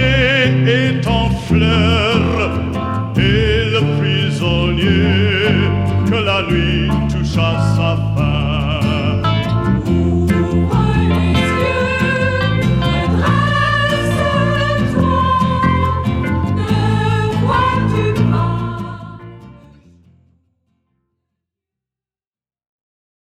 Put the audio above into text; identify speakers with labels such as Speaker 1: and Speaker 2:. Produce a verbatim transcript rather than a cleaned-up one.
Speaker 1: est en fleurs et le prisonnier que la nuit touche à sa